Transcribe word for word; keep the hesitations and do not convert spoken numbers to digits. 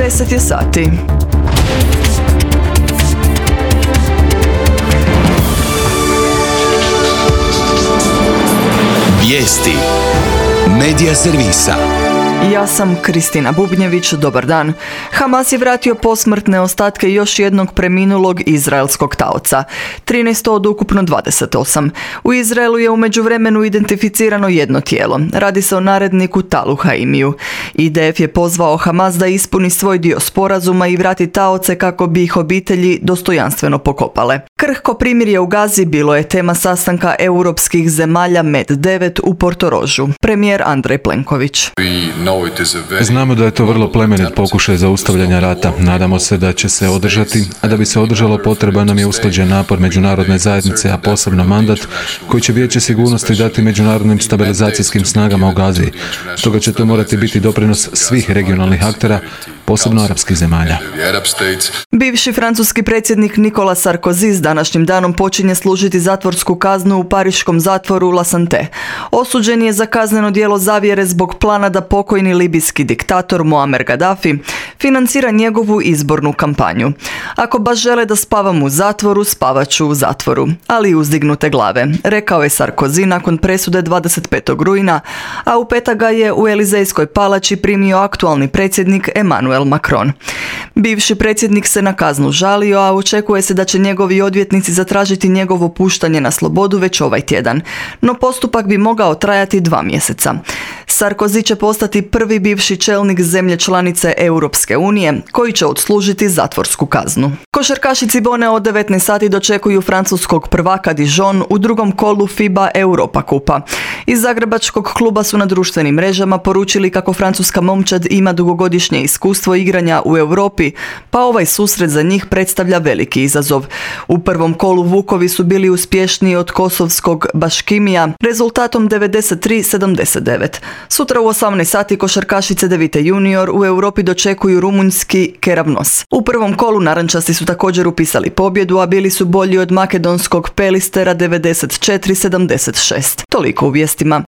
deset je sati. Vijesti Medija servisa. Ja sam Kristina Bubnjević, dobar dan. Hamas je vratio posmrtne ostatke još jednog preminulog izraelskog taoca, trinaest od ukupno dvadeset osam. U Izraelu je u međuvremenu identificirano jedno tijelo. Radi se o naredniku Talu Haimiju. I D F je pozvao Hamas da ispuni svoj dio sporazuma i vrati taoce kako bi ih obitelji dostojanstveno pokopale. Krhko primirje u Gazi bilo je tema sastanka europskih zemalja Med devet u Portorožu. Premijer Andrej Plenković. Znamo da je to vrlo plemenit pokušaj zaustavljanja rata. Nadamo se da će se održati, a da bi se održalo potreban nam je usklađen napor međunarodne zajednice, a posebno mandat koji će Vijeće sigurnosti dati međunarodnim stabilizacijskim snagama u Gazi. Stoga će to morati biti doprinos svih regionalnih aktera, posebno arapskih zemalja. Bivši francuski predsjednik Nicolas Sarkozy s današnjim danom počinje služiti zatvorsku kaznu u pariškom zatvoru La Santé. Osuđen je za kazneno djelo zavjere zbog plana da pokojni libijski diktator Muammar Gaddafi financira njegovu izbornu kampanju. Ako baš žele da spavam u zatvoru, spavat ću u zatvoru, ali uzdignute glave, rekao je Sarkozy nakon presude dvadeset petog rujna, a u petak ga je u Elizejskoj palači primio aktualni predsjednik Emmanuel Macron. Bivši predsjednik se na kaznu žalio, a očekuje se da će njegovi odvjetnici zatražiti njegovo puštanje na slobodu već ovaj tjedan, no postupak bi mogao trajati dva mjeseca. Sarkozy će postati prvi bivši čelnik zemlje članice Europske unije koji će odslužiti zatvorsku kaznu. Košarkašici Bone od devetnaest sati dočekuju francuskog prvaka Dijon u drugom kolu FIBA Europa kupa. Iz zagrebačkog kluba su na društvenim mrežama poručili kako francuska momčad ima dugogodišnje iskustvo igranja u Europi, pa ovaj susret za njih predstavlja veliki izazov. U prvom kolu Vukovi su bili uspješniji od kosovskog Baškimija rezultatom devedeset tri sedamdeset devet. Sutra u osamnaest sati košarkašice Devite junior u Europi dočekuju rumunjski Keravnos. U prvom kolu narančasti su također upisali pobjedu, a bili su bolji od makedonskog Pelistera devedeset četiri sedamdeset šest. Toliko u vijestima.